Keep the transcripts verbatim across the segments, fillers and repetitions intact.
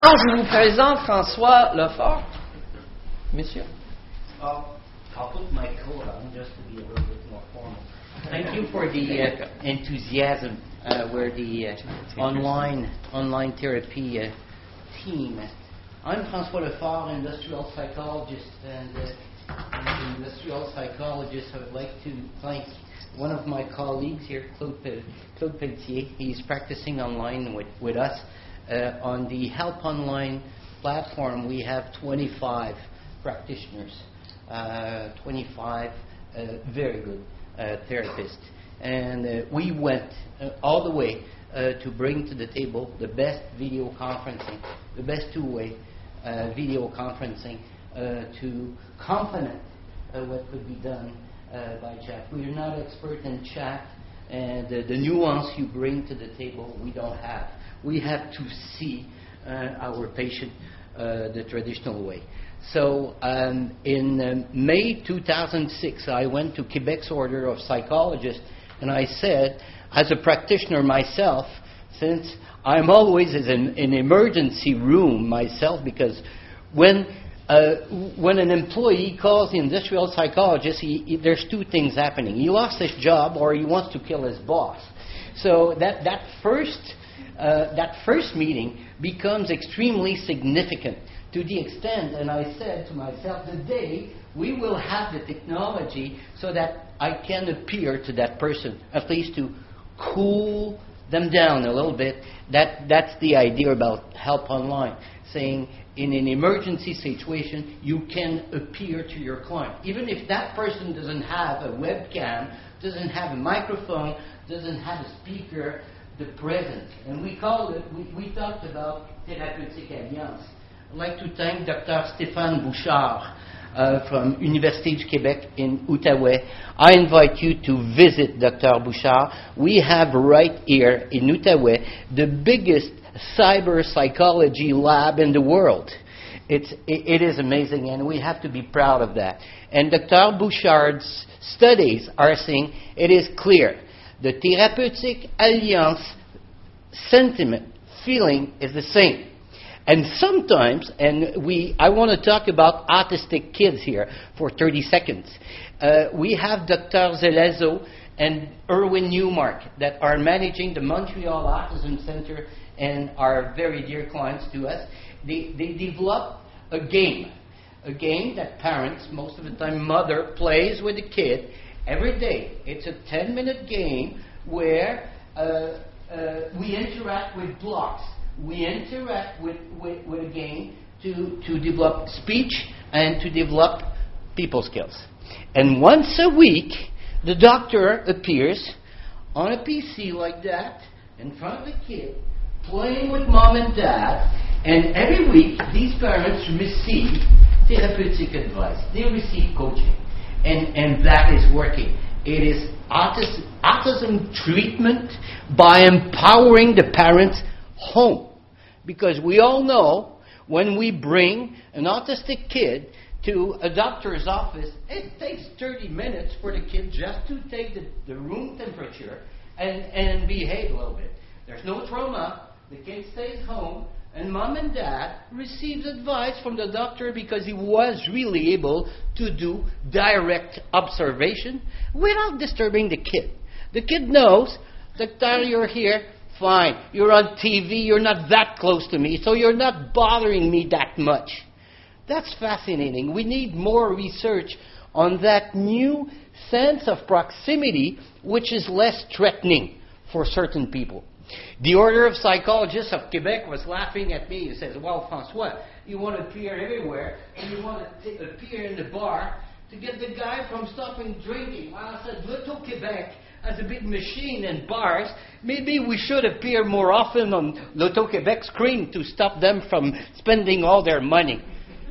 Alors, je vous présente François Lefort. Monsieur. Uh, I'll put my coat on just to be a little bit more formal. Thank you for the uh, enthusiasm uh, where the uh, online online therapy uh, team. I'm François Lefort, industrial psychologist, and uh, as an industrial psychologist, I would like to thank one of my colleagues here, Claude, Pel- Claude Pelletier. He's practicing online with, with us. Uh, on the Help Online platform, we have twenty-five practitioners, uh, twenty-five uh, very good uh, therapists. And uh, we went uh, all the way uh, to bring to the table the best video conferencing, the best two-way uh, video conferencing uh, to complement uh, what could be done uh, by chat. We are not expert in chat, and uh, the nuance you bring to the table, we don't have. We have to see uh, our patient uh, the traditional way. So um, in um, May two thousand six, I went to Quebec's Order of Psychologists, and I said, as a practitioner myself, since I'm always in an, an emergency room myself, because when uh, when an employee calls the industrial psychologist, he, he, there's two things happening. He lost his job, or he wants to kill his boss. So that that first Uh, that first meeting becomes extremely significant to the extent, and I said to myself, the day we will have the technology so that I can appear to that person, at least to cool them down a little bit. That that's the idea about Help Online, saying in an emergency situation, you can appear to your client. Even if that person doesn't have a webcam, doesn't have a microphone, doesn't have a speaker, the present. And we called it, we, we talked about Thérapeutique Alliance. I'd like to thank Doctor Stéphane Bouchard uh, from Université du Québec in Outaouais. I invite you to visit Doctor Bouchard. We have right here in Outaouais the biggest cyber psychology lab in the world. It's, it, it is amazing, and we have to be proud of that. And Doctor Bouchard's studies are saying it is clear. The Thérapeutique Alliance sentiment, feeling is the same. And sometimes, and we, I want to talk about autistic kids here for thirty seconds. Uh, we have Doctor Zelezo and Erwin Newmark that are managing the Montreal Autism Center and are very dear clients to us. They, they developed a game, a game that parents, most of the time mother, plays with the kid every day. It's a ten-minute game where uh, uh, we interact with blocks. We interact with, with, with a game to, to develop speech and to develop people skills. And once a week, the doctor appears on a P C like that, in front of the kid, playing with mom and dad, and every week, these parents receive therapeutic advice. They receive coaching. And, and that is working. It is autism, autism treatment by empowering the parents home. Because we all know when we bring an autistic kid to a doctor's office, it takes thirty minutes for the kid just to take the, the room temperature and, and behave a little bit. There's no trauma. The kid stays home. And mom and dad receives advice from the doctor because he was really able to do direct observation without disturbing the kid. The kid knows, doctor, you're here, fine. You're on T V, you're not that close to me, so you're not bothering me that much. That's fascinating. We need more research on that new sense of proximity, which is less threatening for certain people. The Order of Psychologists of Quebec was laughing at me. He says, well, François, you want to appear everywhere, and you want to t- appear in the bar to get the guy from stopping drinking. Well, I said, L'Auto Québec has a big machine in bars. Maybe we should appear more often on L'Auto Québec screen to stop them from spending all their money.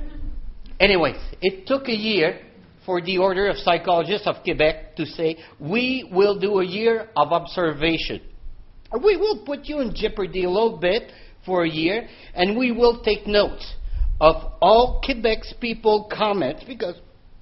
Anyways, it took a year for the Order of Psychologists of Quebec to say, we will do a year of observation. We will put you in jeopardy a little bit for a year, and we will take notes of all Quebec's people comments, because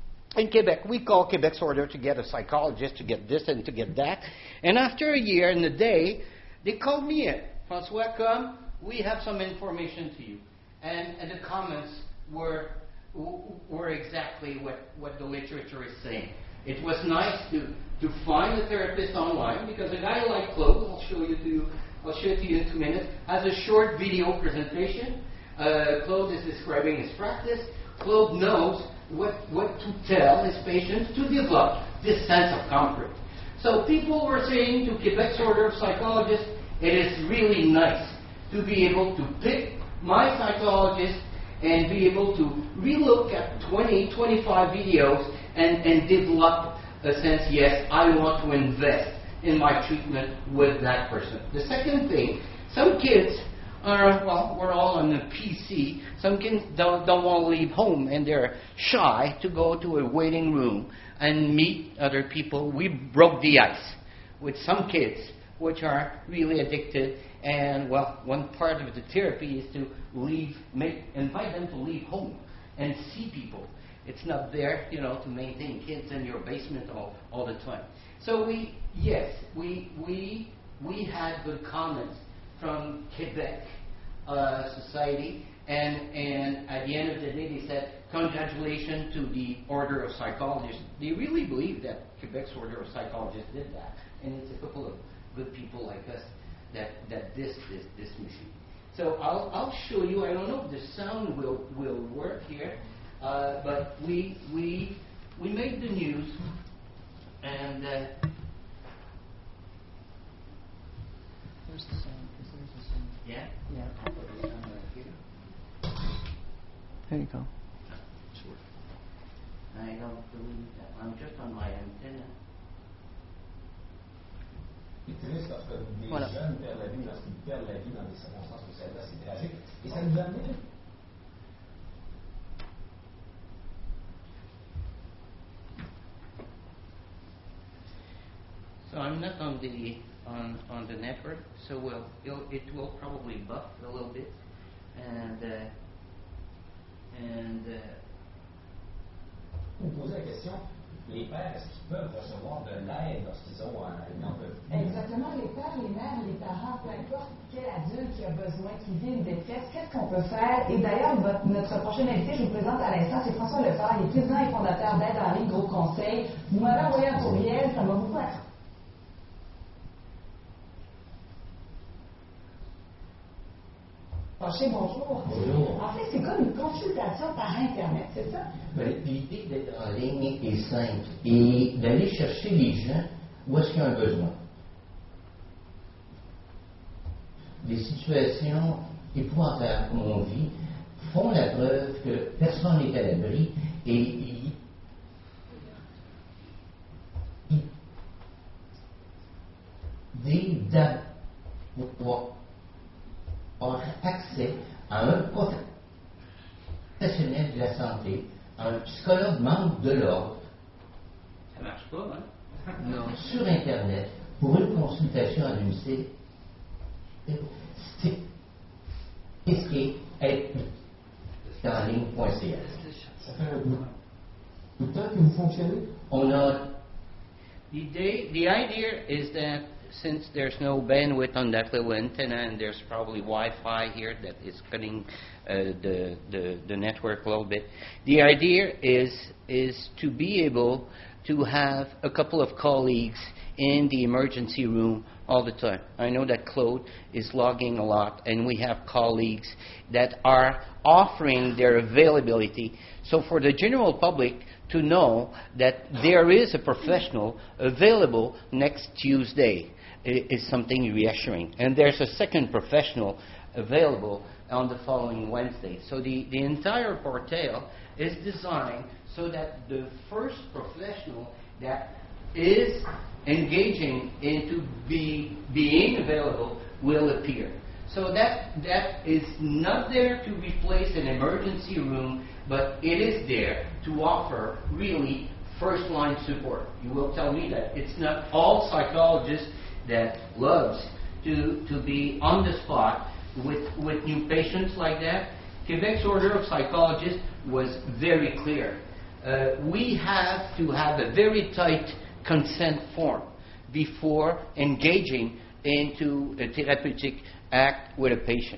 in Quebec, we call Quebec's order to get a psychologist, to get this and to get that. And after a year and a day, they called me in. François, come, we have some information to you. and, and the comments were were exactly what, what the literature is saying. It was nice to, to find a therapist online, because a guy like Claude, I'll show you to I'll show it to you in two minutes, has a short video presentation. Uh, Claude is describing his practice. Claude knows what, what to tell his patients to develop this sense of comfort. So people were saying to Quebec's Order of Psychologists, it is really nice to be able to pick my psychologist and be able to relook at twenty, twenty-five videos and, and develop a sense, yes, I want to invest in my treatment with that person. The second thing, some kids are, well, we're all on the P C. Some kids don't, don't want to leave home, and they're shy to go to a waiting room and meet other people. We broke the ice with some kids which are really addicted. And, well, one part of the therapy is to leave, make, invite them to leave home and see people. It's not there, you know, to maintain kids in your basement all, all the time. So we, yes, we, we, we had good comments from Quebec uh, Society, and, and at the end of the day they said, congratulations to the Order of Psychologists. They really believe that Quebec's Order of Psychologists did that, and it's a couple of good people like us that, that this, this, this machine. So I'll, I'll show you, I don't know if the sound will, will work here, uh, but we, we, we made the news, and uh, Where's the sound? Is there the sound? yeah? Yeah. I'll put the sound right here. There you go. Sure. I don't believe that. I'm just on my antenna. Triste parce que des Voilà. jeunes perdent la vie lorsqu'ils perdent la vie dans des circonstances où c'est assez tragique. Et ça nous amène. So I'm not on the on on the network, so we'll, it'll, it will probably buff a little bit, and uh, and. Uh, Vous posez la question, les pères, est-ce qu'ils peuvent recevoir de l'aide lorsqu'ils ont un envie? Exactement, les pères, les mères, les parents, peu importe quel adulte qui a besoin, qui vit une détresse, qu'est-ce qu'on peut faire? Et d'ailleurs, votre- notre prochain invité, je vous présente à l'instant, c'est François Lefebvre, il est président et fondateur d'Aide en ligne Gros Conseil. Vous m'avez envoyé un courriel, ça m'a beaucoup attiré. Rocher, bonjour. Bonjour. En fait, c'est comme une consultation par Internet, c'est ça? Ben, l'idée d'être en ligne est simple et d'aller chercher les gens où est-ce qu'il y a un besoin. Les situations épouvantables comme on vit font la preuve que personne n'est à l'abri et il- il- des dates pour pouvoir avoir accès à un professionnel de la santé, à un psychologue membre de l'ordre, ça marche pas, hein? non, sur Internet, pour une consultation à domicile. C'est ce qui est en ligne.ca. Ça fait un bout de temps que vous fonctionnez? On a The, day, the idea is that since there's no bandwidth on that little antenna, and there's probably Wi-Fi here that is cutting uh, the, the, the network a little bit, the idea is, is to be able to have a couple of colleagues in the emergency room all the time. I know that Claude is logging a lot, and we have colleagues that are offering their availability. So for the general public to know that there is a professional available next Tuesday i- is something reassuring. And there's a second professional available on the following Wednesday. So the, the entire portal is designed so that the first professional that is engaging into be, being available will appear. So that that is not there to replace an emergency room, but it is there to offer really first-line support. You will tell me that it's not all psychologists that loves to, to be on the spot with, with new patients like that. Quebec's Order of Psychologists was very clear. Uh, we have to have a very tight consent form before engaging into a therapeutic act with a patient.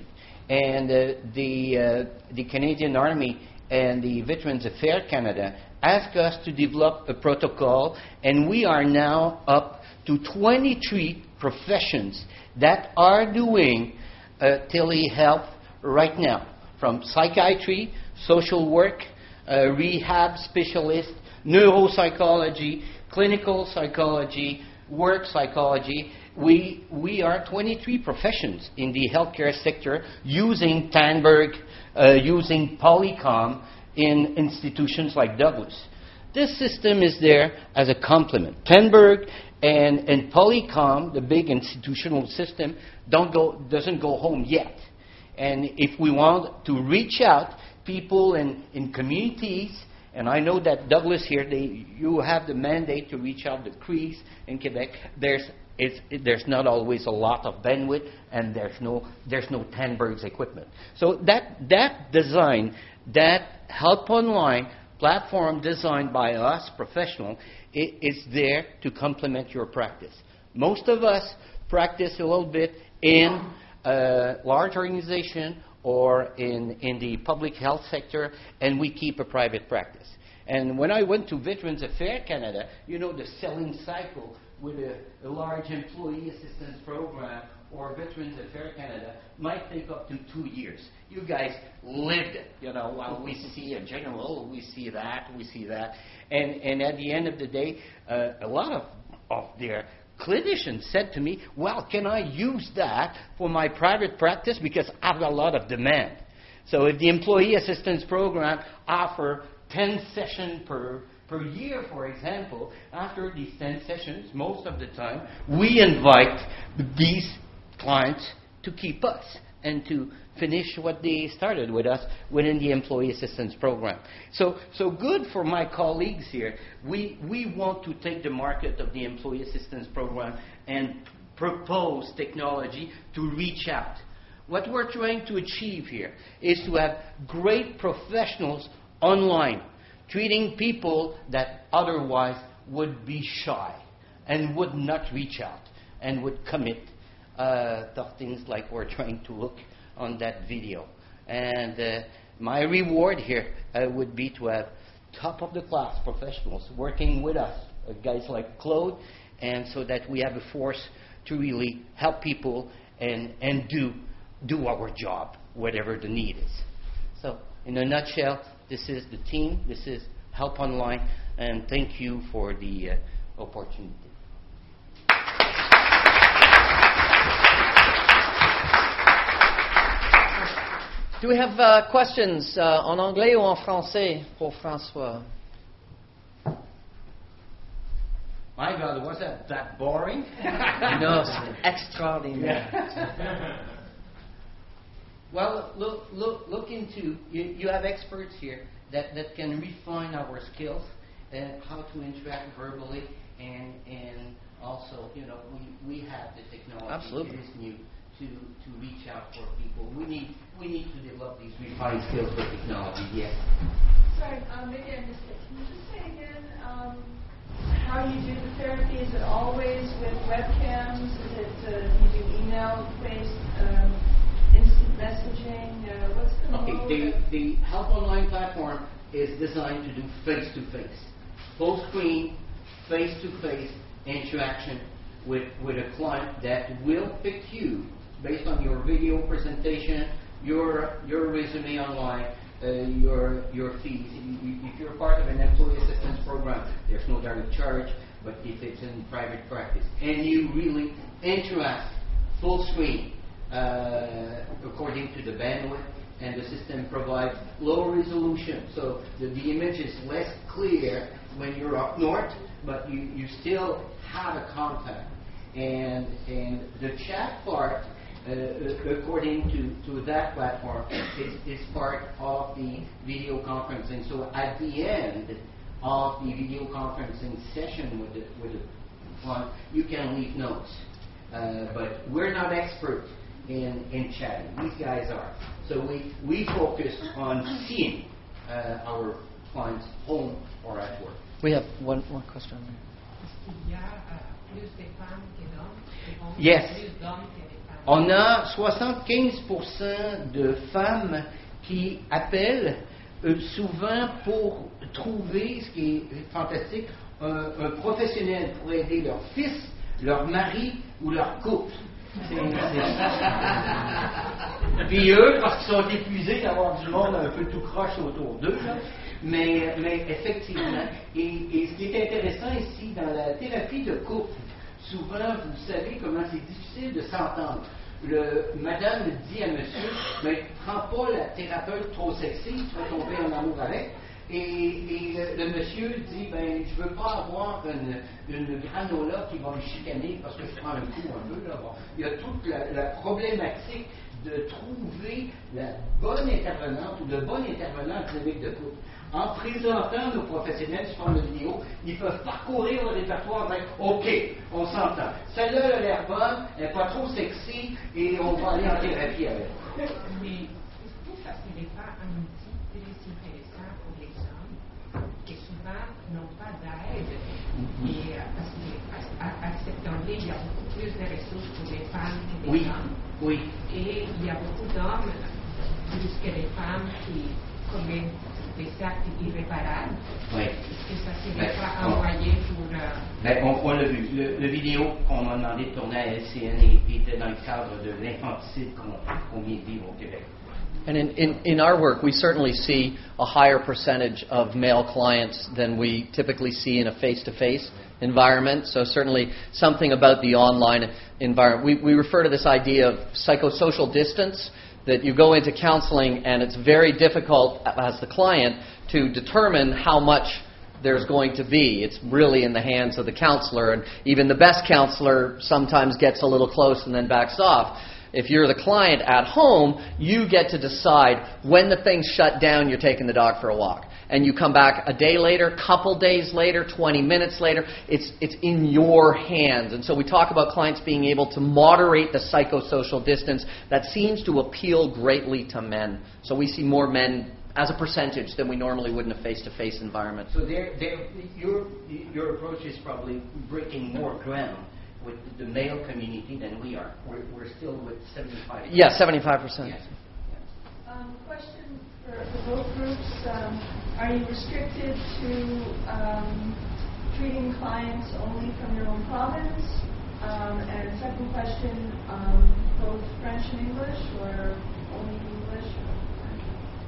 and uh, the, uh, the Canadian Army and the Veterans Affairs Canada asked us to develop a protocol, and we are now up to twenty-three professions that are doing uh, telehealth right now, from psychiatry, social work, uh, rehab specialist, neuropsychology, clinical psychology, work psychology. We, we are twenty-three professions in the healthcare sector using Tandberg, uh, using Polycom in institutions like Douglas. This system is there as a complement. Tandberg and, and Polycom, the big institutional system, don't go, doesn't go home yet. And if we want to reach out, people in, in communities, and I know that Douglas here, they, you have the mandate to reach out to C R I S in Quebec. There's, it's, it, there's not always a lot of bandwidth, and there's no, there's no Tandberg's equipment. So that, that design, that Help Online platform designed by us, professional, it, is there to complement your practice. Most of us practice a little bit in a large organization or in, in the public health sector, and we keep a private practice. And when I went to Veterans Affairs Canada, you know, the selling cycle with a, a large employee assistance program or Veterans Affairs Canada might take up to two years. You guys lived it, you know, while we see a general, we see that, we see that. And, and at the end of the day, uh, a lot of, of their clinicians said to me, well, can I use that for my private practice because I've got a lot of demand. So if the employee assistance program offer ten sessions per, per year, for example, after these ten sessions, most of the time, we invite these clients to keep us and to finish what they started with us within the employee assistance program. So, so good for my colleagues here. We, we want to take the market of the employee assistance program and propose technology to reach out. What we're trying to achieve here is to have great professionals online, treating people that otherwise would be shy and would not reach out and would commit uh, to things like we're trying to look on that video. And uh, my reward here uh, would be to have top-of-the-class professionals working with us, uh, guys like Claude, and so that we have a force to really help people and, and do, do our job, whatever the need is. So, in a nutshell, this is the team, this is Help Online, and thank you for the uh, opportunity. Do we have uh, questions uh, en anglais ou en français pour François? My God, was that that boring? No, c'est extraordinaire. Yeah. Well, look, look, look into, you, you have experts here that, that can refine our skills and how to interact verbally, and and also, you know, we, we have the technology. Absolutely. It is new to, to reach out for people. We need we need to develop these refined skills for technology. Yes. Sorry, um, maybe I missed it. Can you just say again um, how you do the therapy? Is it always with webcams? Is it uh, you do email-based um, instant messaging? Uh, what's the Okay, mode the, of- the Help Online platform is designed to do face-to-face, full screen, face-to-face interaction with, with a client that will pick you based on your video presentation, your your resume online, uh, your your fees. If you're part of an employee assistance program, there's no direct charge, but if it's in private practice, and you really interact full screen uh, according to the bandwidth, and the system provides low resolution, so the, the image is less clear when you're up north, but you, you still have a contact. And and the chat part, uh, according to, to that platform, is, is part of the video conferencing. So at the end of the video conferencing session with the, with the client, you can leave notes. Uh, but we're not experts in, in chatting. These guys are. So we, we focus on seeing uh, our clients home or at work. We have one one question. Il y a euh, plus de femmes que d'hommes. Et on Yes. Plus d'hommes que de femmes. on a soixante-quinze pour cent de femmes qui appellent euh, souvent pour trouver, ce qui est fantastique, un, un professionnel pour aider leur fils, leur mari ou leur couple. C'est, c'est... Puis eux, parce qu'ils sont épuisés d'avoir du monde un peu tout croche autour d'eux, là. Mais, mais effectivement, et, et ce qui est intéressant ici, dans la thérapie de couple, souvent, vous savez comment c'est difficile de s'entendre. Le, madame dit à monsieur, mais prends pas la thérapeute trop sexy, tu vas tomber en amour avec. Et, et le, le monsieur dit, ben, je veux pas avoir une, une granola qui va me chicaner parce que je prends un coup un peu. Là. Bon, il y a toute la, la problématique de trouver la bonne intervenante ou le bon intervenant en clinique de couple. En présentant nos professionnels sur la vidéo, ils peuvent parcourir le répertoire et dire, OK, on s'entend. Celle-là, elle a l'air bonne, elle n'est pas trop sexy, et on va aller en thérapie avec. Mais est-ce que ça ne serait pas un outil très intéressant pour les hommes qui souvent n'ont pas d'aide? Et parce qu'à cet endroit, il y a beaucoup plus de ressources pour les femmes que les oui, hommes. Oui. Et il y a beaucoup d'hommes, plus que les femmes, qui commettent des actes irréparables. Oui. Est-ce que ça ne serait Ben, pas on, envoyé pour... Euh... Ben, on, on l'a vu. Le, le vidéo qu'on m'a demandé de tourner à L C N était dans le cadre de l'infanticide qu'on, qu'on vient de vivre au Québec. And in, in, in our work, we certainly see a higher percentage of male clients than we typically see in a face-to-face environment. So certainly something about the online environment. We, we refer to this idea of psychosocial distance, that you go into counseling and it's very difficult as the client to determine how much there's going to be. It's really in the hands of the counselor, and even the best counselor sometimes gets a little close and then backs off. If you're the client at home, you get to decide when the thing's shut down, you're taking the dog for a walk. And you come back a day later, couple days later, twenty minutes later. It's, it's in your hands. And so we talk about clients being able to moderate the psychosocial distance. That seems to appeal greatly to men. So we see more men as a percentage than we normally would in a face-to-face environment. So they're, they're, your, your approach is probably breaking more ground with the male community than we are. We're, we're still with seventy-five percent. Yeah, seventy-five percent. Yes. Um, question for, for both groups. Um, are you restricted to um, treating clients only from your own province? Um, and second question, um, both French and English, or only English? Or French?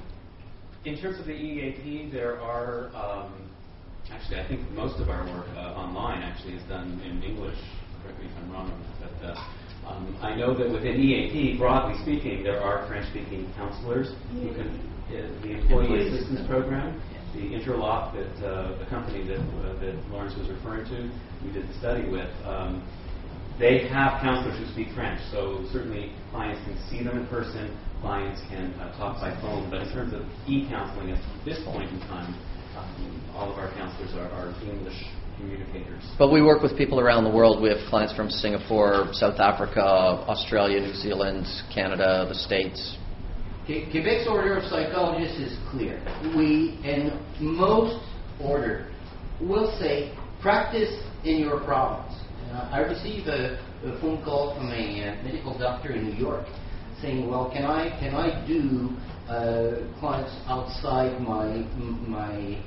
In terms of the E A P, there are, um, actually I think most of our work uh, online actually is done in English. Correct me if I'm wrong, but uh, um, I know that within E A P, broadly speaking, there are French-speaking counselors who can, uh, the Employee Assistance Program, the Interlock, that uh, the company that, uh, that Lawrence was referring to, we did the study with, um, they have counselors who speak French, so certainly clients can see them in person, clients can uh, talk by phone, but in terms of e-counseling at this point in time, um, all of our counselors are, are English communicators. But we work with people around the world. We have clients from Singapore, South Africa, Australia, New Zealand, Canada, the States. Quebec's order of psychologists is clear. We, in most order, will say, practice in your province. Uh, I received a, a phone call from a uh, medical doctor in New York saying, well, can I can I do uh, clients outside my my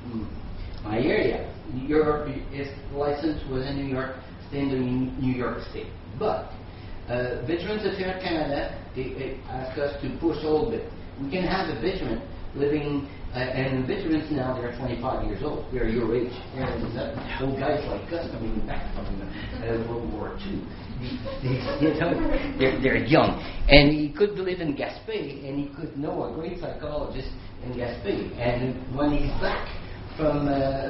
my area? Europe is licensed within New York, stay in the New York State. But uh, Veterans Affairs Canada it, it asked us to push a little bit. We can have a veteran living, uh, and veterans now, they're twenty-five years old. They're your age. They're old guys like us coming back from uh, World War Two. They, they, you know, they're, they're young. And he could live in Gaspé, and he could know a great psychologist in Gaspé. And when he's back from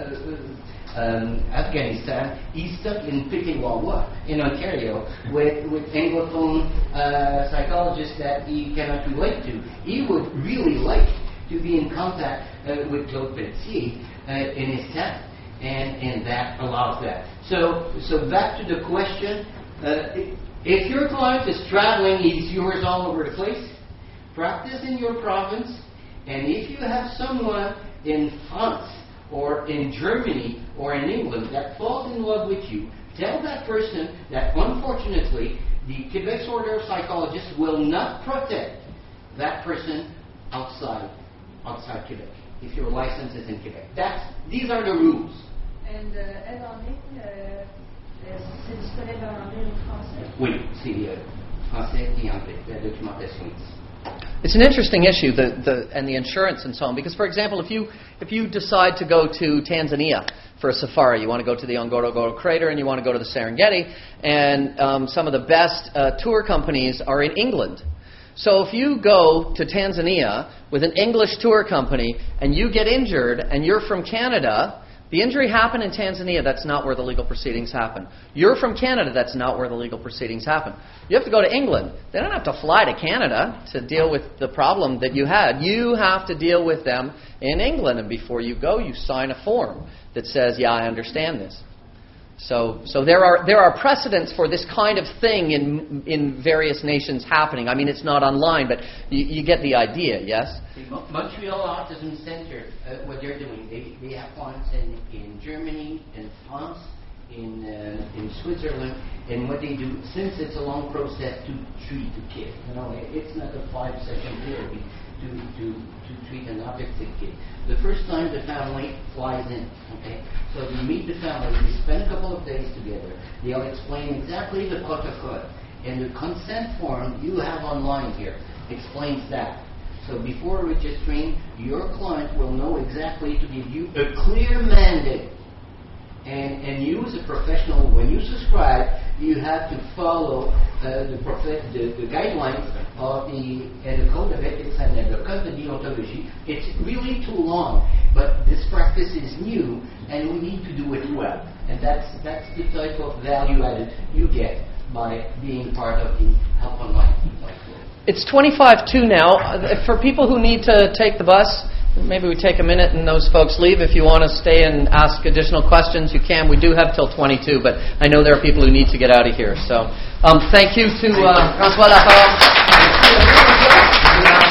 uh, um, Afghanistan, he's stuck in Pitiwawa in Ontario with, with Anglophone uh, psychologists that he cannot relate to. He would really like to be in contact uh, with Claude Pelletier uh, in his town, and, and that allows that. So, so back to the question, uh, if your client is traveling, he's yours all over the place, practice in your province, and if you have someone in France or in Germany or in England that falls in love with you, tell that person that unfortunately the Quebec's Order of Psychologists will not protect that person outside outside Quebec if your license is in Quebec. That's these are the rules. And uh, aide en ligne, euh, euh, c'est disponible en anglais ou français? Oui, c'est euh, français et anglais, la documentation ici. It's an interesting issue, the, the, and the insurance and so on. Because, for example, if you if you decide to go to Tanzania for a safari, you want to go to the Ngorongoro Crater and you want to go to the Serengeti, and um, some of the best uh, tour companies are in England. So if you go to Tanzania with an English tour company and you get injured and you're from Canada, the injury happened in Tanzania, that's not where the legal proceedings happen. You're from Canada, that's not where the legal proceedings happen. You have to go to England. They don't have to fly to Canada to deal with the problem that you had. You have to deal with them in England, and before you go, you sign a form that says, yeah, I understand this. So, so there are there are precedents for this kind of thing in in various nations happening. I mean, it's not online, but you, you get the idea, yes? The Mo- Montreal Autism Center, uh, what they're doing, they, they have clients in, in Germany, in France, in uh, in Switzerland, and what they do, since it's a long process to treat a kid, you know, it, it's not a five-session therapy to, to, to treat an autistic kid. The first time the family flies in, okay, so they meet the family, they spend a couple of days together, they'll explain exactly the protocol, and the consent form you have online here explains that. So before registering, your client will know exactly to give you a clear mandate. And, and you as a professional, when you subscribe, you have to follow uh, the, prof- the, the guidelines of the, and the Code of Ethics and the Code of Deontology. It's really too long, but this practice is new, and we need to do it well. And that's, that's the type of value added you get by being part of the Help Online. It's twenty-five two now. Uh, For people who need to take the bus, maybe we take a minute and those folks leave. If you want to stay and ask additional questions, you can. We do have till twenty-two, but I know there are people who need to get out of here. So um, thank you to uh, François Lafarge.